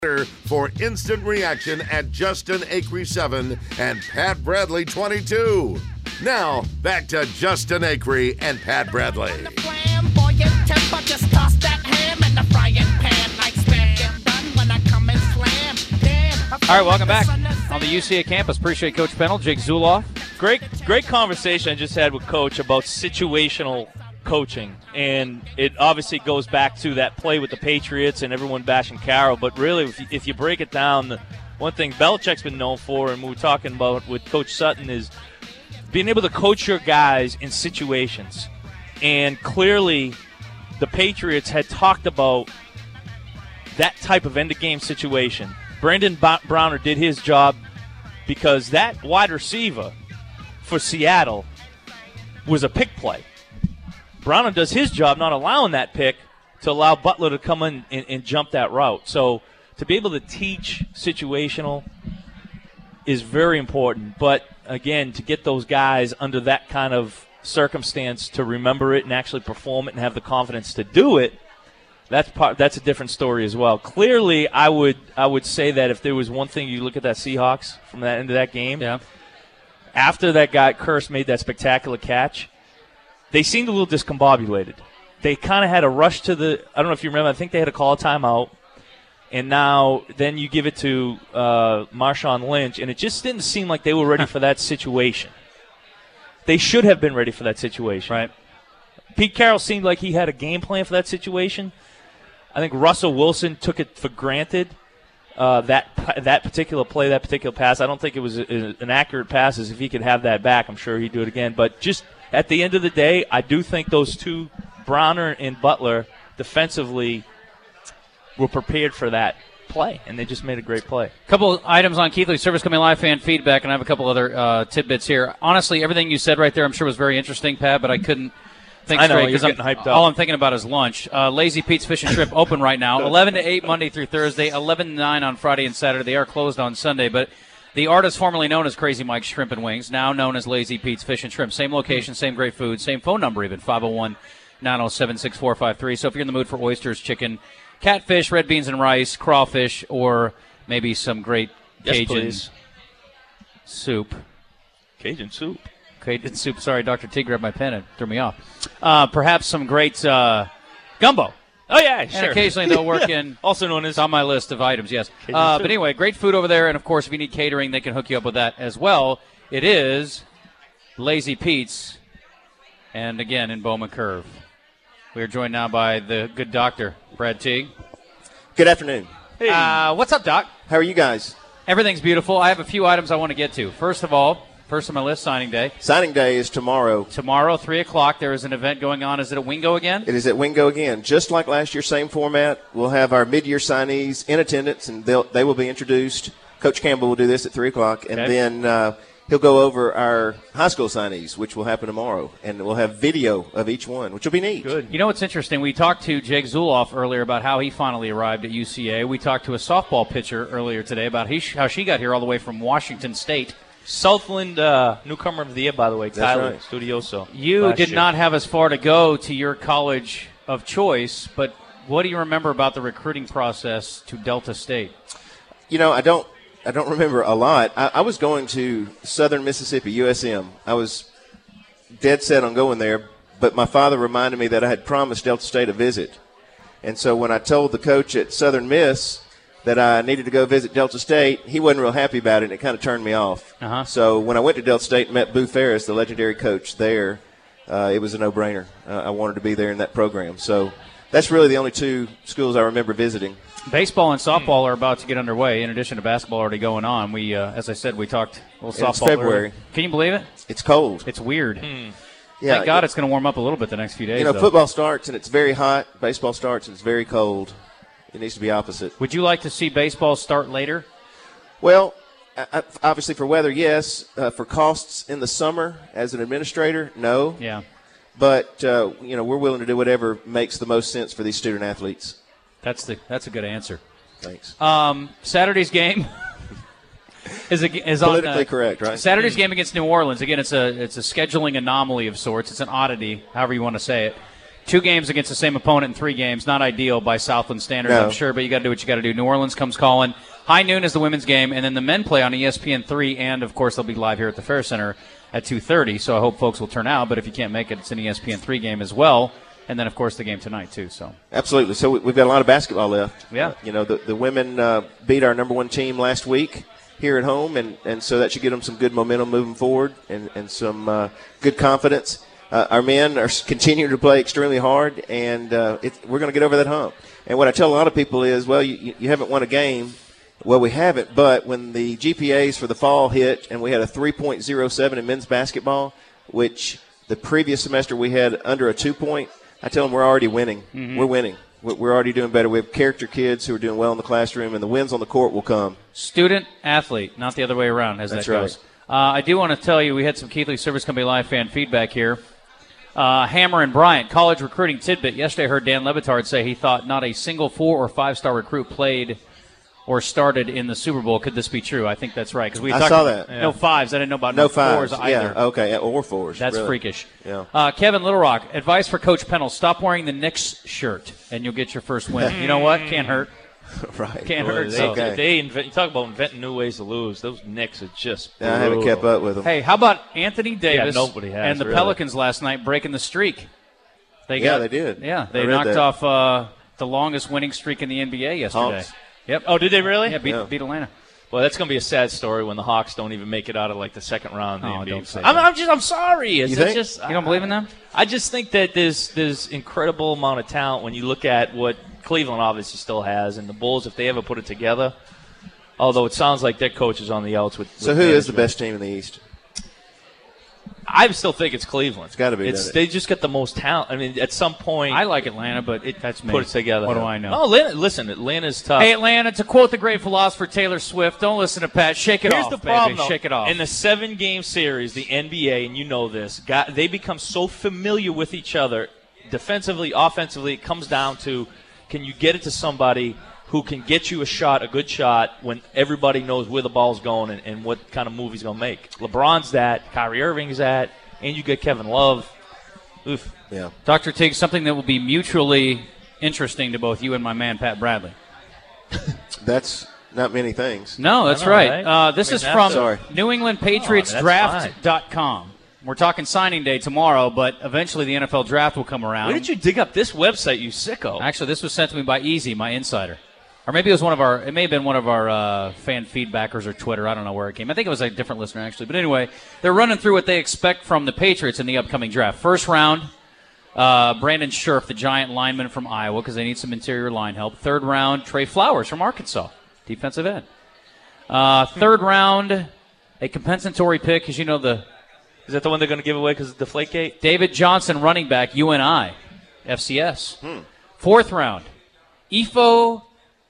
For instant reaction at Justin Acree 7 and Pat Bradley 22. Now, back to Justin Acree and Pat Bradley. All right, welcome back on the UCA campus. Appreciate Coach Pennell, Jake Zuloff. Great conversation I just had with Coach about situational coaching, and it obviously goes back to that play with the Patriots and everyone bashing Carroll, but really if you break it down, the one thing Belichick's been known for, and we were talking about with Coach Sutton, is being able to coach your guys in situations. And clearly the Patriots had talked about that type of end-of-game situation. Brandon Browner did his job because that wide receiver for Seattle was a pick play. Browner does his job not allowing that pick to allow Butler to come in and jump that route. So to be able to teach situational is very important. But, again, to get those guys under that kind of circumstance to remember it and actually perform it and have the confidence to do it, that's a different story as well. Clearly, I would say that if there was one thing, you look at that Seahawks from that end of that game, after that guy, Kearse, made that spectacular catch, they seemed a little discombobulated. They kind of had a rush to I don't know if you remember, I think they had to call a timeout. And now then you give it to Marshawn Lynch, and it just didn't seem like they were ready for that situation. They should have been ready for that situation. Right. Pete Carroll seemed like he had a game plan for that situation. I think Russell Wilson took it for granted, that particular play, that particular pass. I don't think it was an accurate pass. As if he could have that back, I'm sure he'd do it again. But just at the end of the day, I do think those two, Browner and Butler, defensively were prepared for that play, and they just made a great play. A couple items on Keithley Service Company Live fan feedback, and I have a couple other tidbits here. Honestly, everything you said right there I'm sure was very interesting, Pat, but I couldn't think straight because all I'm thinking about is lunch. Lazy Pete's Fish and Shrimp open right now, 11 to 8 Monday through Thursday, 11 to 9 on Friday and Saturday. They are closed on Sunday, but the artist formerly known as Crazy Mike's Shrimp and Wings, now known as Lazy Pete's Fish and Shrimp. Same location, same great food, same phone number even, 501-907-6453. So if you're in the mood for oysters, chicken, catfish, red beans and rice, crawfish, or maybe some great Cajun soup. Cajun soup. Cajun soup. Sorry, Dr. T grabbed my pen and threw me off. Perhaps some great gumbo. Oh, yeah, sure. And occasionally they'll work in. Also known as. It's on my list of items, yes. But anyway, great food over there. And, of course, if you need catering, they can hook you up with that as well. It is Lazy Pete's. And, again, in Bowman Curve. We are joined now by the good doctor, Brad Teague. Good afternoon. Hey. What's up, Doc? How are you guys? Everything's beautiful. I have a few items I want to get to. First of all, first on my list, signing day. Signing day is tomorrow. Tomorrow, 3 o'clock, there is an event going on. Is it at Wingo again? It is at Wingo again. Just like last year, same format. We'll have our mid-year signees in attendance, and they will be introduced. Coach Campbell will do this at 3 o'clock, and then he'll go over our high school signees, which will happen tomorrow, and we'll have video of each one, which will be neat. Good. You know what's interesting? We talked to Jake Zuloff earlier about how he finally arrived at UCA. We talked to a softball pitcher earlier today about how she got here all the way from Washington State. Southland newcomer of the year, by the way, Tyler Studioso. You did not have as far to go to your college of choice, but what do you remember about the recruiting process to Delta State? You know, I don't remember a lot. I was going to Southern Mississippi, USM. I was dead set on going there, but my father reminded me that I had promised Delta State a visit. And so when I told the coach at Southern Miss that I needed to go visit Delta State, he wasn't real happy about it, and it kind of turned me off. So when I went to Delta State and met Boo Ferris, the legendary coach there, it was a no-brainer. I wanted to be there in that program. So that's really the only two schools I remember visiting. Baseball and softball are about to get underway. In addition to basketball already going on, we, as I said, we talked a little softball. It's February. Earlier. Can you believe it? It's cold. It's weird. Yeah, Thank God it's going to warm up a little bit the next few days. You know, though. Football starts and it's very hot. Baseball starts and it's very cold. It needs to be opposite. Would you like to see baseball start later? Well, obviously for weather, yes. For costs in the summer as an administrator, no. Yeah. But, you know, we're willing to do whatever makes the most sense for these student athletes. That's a good answer. Thanks. Saturday's game is politically correct, right? Saturday's game against New Orleans. Again, it's a scheduling anomaly of sorts. It's an oddity, however you want to say it. 2 games against the same opponent in 3 games. Not ideal by Southland standards, No. I'm sure, but you got to do what you got to do. New Orleans comes calling. High noon is the women's game, and then the men play on ESPN3, and, of course, they'll be live here at the Fair Center at 2:30, so I hope folks will turn out. But if you can't make it, it's an ESPN3 game as well. And then, of course, the game tonight, too. So Absolutely. So we've got a lot of basketball left. Yeah. The women beat our number 1 team last week here at home, and so that should give them some good momentum moving forward and some good confidence. Our men are continuing to play extremely hard, and we're going to get over that hump. And what I tell a lot of people is, well, you haven't won a game. Well, we haven't, but when the GPAs for the fall hit and we had a 3.07 in men's basketball, which the previous semester we had under a 2-point, I tell them we're already winning. Mm-hmm. We're winning. We're already doing better. We have character kids who are doing well in the classroom, and the wins on the court will come. Student, athlete, not the other way around, as That's that goes. Right. I do want to tell you, we had some Keithley Service Company Live fan feedback here. Hammer and Bryant, college recruiting tidbit. Yesterday I heard Dan Levitard say he thought not a single 4- or 5-star recruit played or started in the Super Bowl. Could this be true? I think that's right. I saw that. No 5s. I didn't know about no 4s 5s. either. Yeah, okay, or 4s. That's really freakish. Yeah. Kevin Little Rock, advice for Coach Pennell. Stop wearing the Knicks shirt, and you'll get your first win. You know what? Can't hurt. Right. Can't hurt. You talk about inventing new ways to lose. Those Knicks are just brutal. I haven't kept up with them. Hey, how about Anthony Davis nobody has, and the really. Pelicans last night breaking the streak? They did. Yeah, they knocked off the longest winning streak in the NBA yesterday. Hawks. Yep. Oh, did they really? Yeah, beat Atlanta. Well, that's going to be a sad story when the Hawks don't even make it out of like the second round. Oh, don't say I'm sorry. You don't believe in them? I just think that there's incredible amount of talent when you look at what Cleveland obviously still has, and the Bulls, if they ever put it together. Although it sounds like their coach is on the outs with. So who is the best team in the East? I still think it's Cleveland. It's got to be. They just get the most talent. I mean, at some point, I like Atlanta, but that's me. Put it together. What do I know? Oh, listen, Atlanta's tough. Hey, Atlanta, to quote the great philosopher Taylor Swift, don't listen to Pat. Shake it Here's off, the problem, baby. Shake it off. In the 7-game series, the NBA, and you know this, they become so familiar with each other, defensively, offensively. It comes down to, can you get it to somebody who can get you a good shot, when everybody knows where the ball's going and what kind of move he's going to make. LeBron's that. Kyrie Irving's that. And you get Kevin Love. Oof. Yeah. Dr. Tiggs, something that will be mutually interesting to both you and my man, Pat Bradley. That's not many things. No, that's right. This is from NewEnglandPatriotsDraft.com. We're talking signing day tomorrow, but eventually the NFL draft will come around. Where did you dig up this website, you sicko? Actually, this was sent to me by Easy, my insider. Or maybe it was it may have been one of our fan feedbackers or Twitter. I don't know where it came. I think it was a different listener, actually. But anyway, they're running through what they expect from the Patriots in the upcoming draft. First round, Brandon Scherf, the giant lineman from Iowa, because they need some interior line help. Third round, Trey Flowers from Arkansas, defensive end. Third round, a compensatory pick, because you know the... Is that the one they're going to give away because of Deflategate? David Johnson, running back, UNI, FCS. Fourth round, Ifo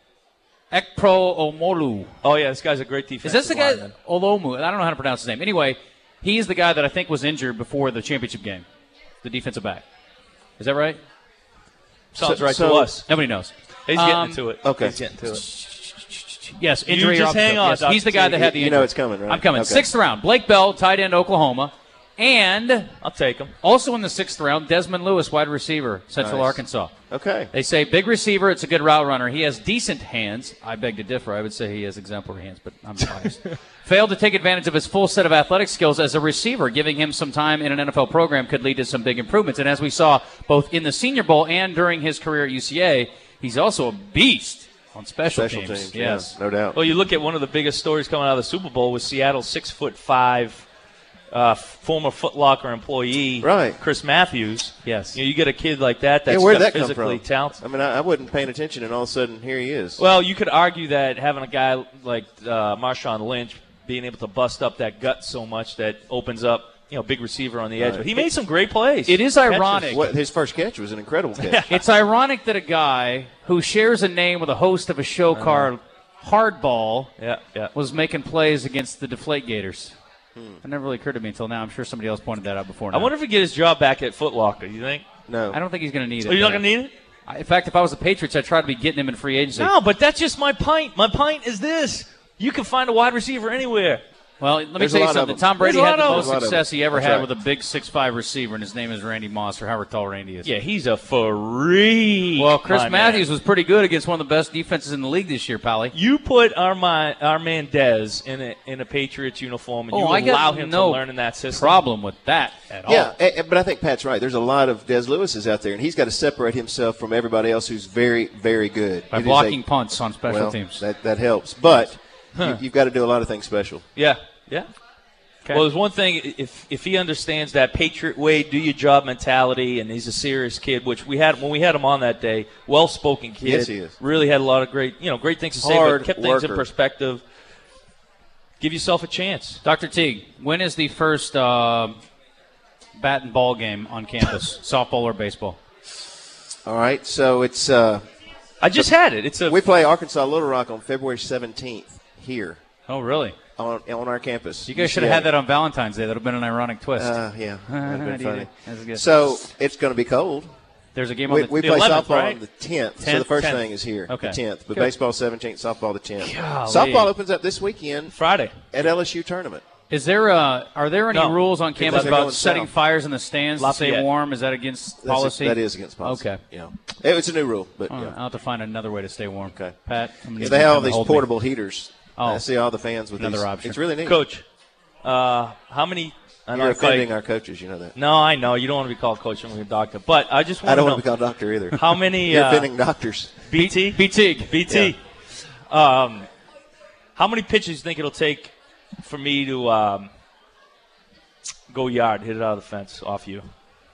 Ekpro Omolu. Oh, yeah, this guy's a great defensive Is this the guy? Olomu. I don't know how to pronounce his name. Anyway, he's the guy that I think was injured before the championship game, the defensive back. Is that right? Sounds right to us. Nobody knows. He's getting to it. Okay. He's getting to it. Yes, injury. You just hang on. Yes, he's the guy that had the injury. You know it's coming, right? I'm coming. Okay. Sixth round, Blake Bell, tight end, Oklahoma. And I'll take him. Also in the sixth round, Desmond Lewis, wide receiver, Central Arkansas. Okay. They say big receiver, it's a good route runner. He has decent hands. I beg to differ. I would say he has exemplary hands, but I'm biased. Failed to take advantage of his full set of athletic skills as a receiver. Giving him some time in an NFL program could lead to some big improvements. And as we saw both in the Senior Bowl and during his career at UCA, he's also a beast on special teams. Yes. Yeah, no doubt. Well, you look at one of the biggest stories coming out of the Super Bowl was Seattle's 6'5" former Foot Locker employee, right, Chris Matthews. Yes. You get a kid like that that's where'd that physically talented. I mean, I wasn't paying attention, and all of a sudden, here he is. Well, you could argue that having a guy like Marshawn Lynch being able to bust up that gut so much that opens up, big receiver on the edge. But he made some great plays. It is ironic. His first catch was an incredible catch. It's ironic that a guy who shares a name with a host of a show called Hardball was making plays against the Deflategators. It never really occurred to me until now. I'm sure somebody else pointed that out before now. I wonder if he get his job back at Foot Locker. You think? No. I don't think he's going to need it. Oh, you're not going to need it? In fact, if I was the Patriots, I'd try to be getting him in free agency. No, but that's just my pint. My pint is this. You can find a wide receiver anywhere. Well, let me tell you something. Tom Brady had the most success he ever had right. with a big 6'5" receiver, and his name is Randy Moss, or however tall Randy is. Yeah, he's a freak. Well, Chris Matthews was pretty good against one of the best defenses in the league this year, Pally. You put our man Dez in a Patriots uniform, and you allow him to learn in that system. Problem with that at all. Yeah, but I think Pat's right. There's a lot of Des Lewis's out there, and he's got to separate himself from everybody else who's very, very good. By blocking punts on special teams. That helps. But you've got to do a lot of things special. Yeah. Okay. Well, there's one thing, if he understands that Patriot way, do your job mentality, and he's a serious kid, which when we had him on that day, well-spoken kid. Yes, he is. Really had a lot of great things to say, but kept things in perspective. Give yourself a chance. Dr. Teague, when is the first bat and ball game on campus, softball or baseball? All right, so it's I just had it. We play Arkansas Little Rock on February 17th here. Oh, really? On our campus. You guys should have had that on Valentine's Day. That would have been an ironic twist. Yeah, that would have been funny. That's good. So it's going to be cold. There's a game on we the play 11th, softball right? on the 10th. So the first thing is here, okay. the 10th. But Good. baseball 17th, softball the 10th. Golly. Softball opens up this weekend. Friday. At LSU tournament. Is there are there any rules on campus about setting fires in the stands to stay warm? Is that against policy? That is against policy. Okay. Yeah. It's a new rule. But I'll have to find another way to stay warm. Okay. Pat? They have all these portable heaters. Oh. I see all the fans with another these. option. It's really neat. Coach, how many – You're offending our coaches, you know that. No, I know. You don't want to be called coach. You want to be a doctor. But I just want I to don't know. want to be called doctor either. How many – You're offending doctors. BT? BT. Yeah. How many pitches do you think it'll take for me to go yard, hit it out of the fence off you?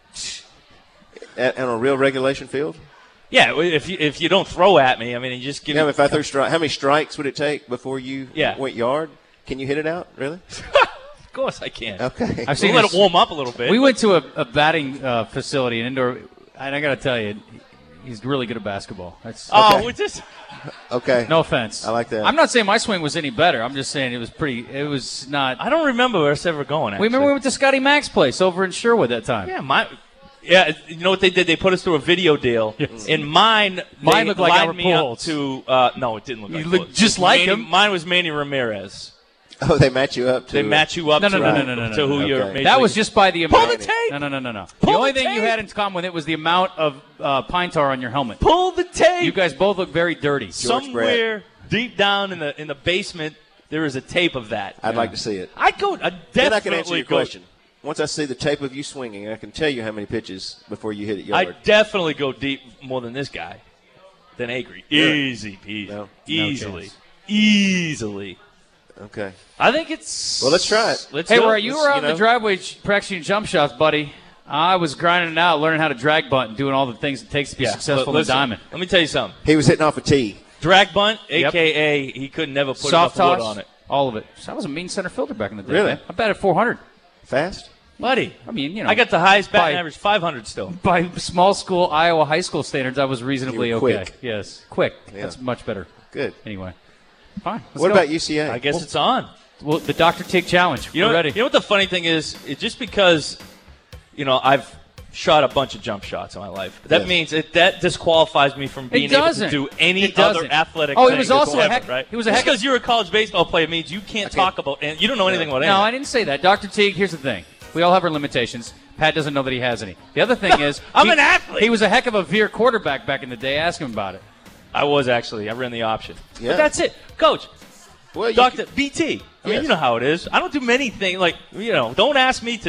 On a real regulation field? Yeah, if you don't throw at me, I mean, you just give me – if I threw how many strikes would it take before you went yard? Can you hit it out, really? Of course I can. Okay. I've seen let it warm up a little bit. We went to a batting facility, an indoor – and I got to tell you, he's really good at basketball. We're just – okay. No offense. I like that. I'm not saying my swing was any better. I'm just saying it was not – I don't remember us ever going, actually. We went to Scotty Mack's place over in Sherwood that time. Yeah, you know what they did? They put us through a video deal. Yes. In mine looked like Albert me up Pujols. to no, it didn't look like looked Pujols. just like him. Mine was Manny Ramirez. Oh, they match you up to. They match you up No, to who you're. Okay. That was just by the amount. Pull the tape. No. The only thing you had in common with it was the amount of pine tar on your helmet. Pull the tape. You guys both look very dirty. Somewhere deep down in the basement, there is a tape of that. I'd like to see it. I definitely. Then I can answer your question. Once I see the tape of you swinging, I can tell you how many pitches before you hit it yard. I definitely go deep more than this guy, than Agri. Really? Easy peasy. No. Easily. Okay. I think it's. Well, let's try it. Hey, where you were out in the driveway practicing jump shots, buddy. I was grinding it out, learning how to drag bunt and doing all the things it takes to be successful in the diamond. Let me tell you something. He was hitting off a tee. Drag bunt, a.k.a. he could never put soft enough toss, wood on it. All of it. So I was a mean center fielder back in the day. Really? Man. I batted 400. Fast? Buddy. I mean, I got the highest batting average, 500 still. By small school Iowa high school standards, I was reasonably You were okay. quick. Yes, quick. Yeah. That's much better. Good. Anyway, fine. What about UCA? I guess it's on. Well, the Dr. Teague Challenge. We're ready. You know what the funny thing is? Just because, I've shot a bunch of jump shots in my life, that means that disqualifies me from being able to do any other athletic thing. He was also a heck. Right? He was a Just heck. because you're a college baseball player means you can't talk about, and you don't know anything about anything. No, I didn't say that. Dr. Teague, here's the thing. We all have our limitations. Pat doesn't know that he has any. The other thing is, I'm an athlete. He was a heck of a veer quarterback back in the day. Ask him about it. I was actually. I ran the option. Yeah. But that's it. Coach, Well, Dr. BT. I mean, Yes. you know how it is. I don't do many things. Like, don't ask me to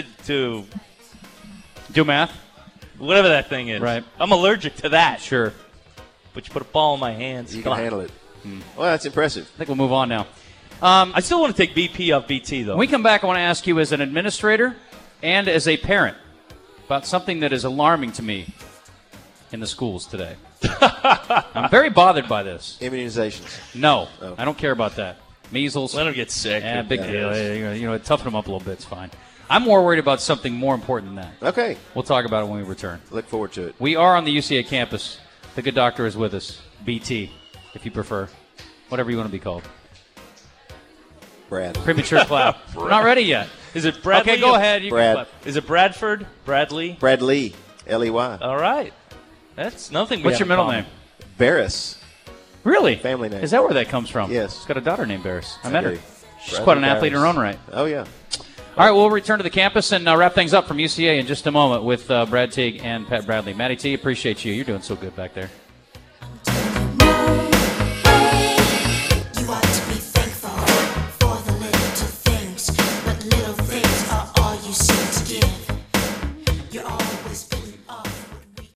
do math. Whatever that thing is. Right. I'm allergic to that. Sure. But you put a ball in my hands. You Come can on. handle it. Well, that's impressive. I think we'll move on now. I still want to take BP off BT, though. When we come back, I want to ask you as an administrator and as a parent about something that is alarming to me in the schools today. I'm very bothered by this. Immunizations. No, Oh. I don't care about that. Measles. Let him get sick. Yeah, big deal. Toughen them up a little bit. It's fine. I'm more worried about something more important than that. Okay. We'll talk about it when we return. Look forward to it. We are on the UCA campus. The good doctor is with us. BT, if you prefer. Whatever you want to be called. Brad. Premature clap. We're not ready yet. Is it Bradley? Okay, go ahead. You Brad. can clap. Is it Bradford? Bradley? Bradley. L-E-Y. All right. That's nothing. What's your middle name? Barris. Really? Family name. Is that where that comes from? Yes. It's got a daughter named Barris. I met her. She's quite an athlete in her own right. Oh, yeah. All right, we'll return to the campus and wrap things up from UCA in just a moment with Brad Teague and Pat Bradley. Matty T, appreciate you. You're doing so good back there.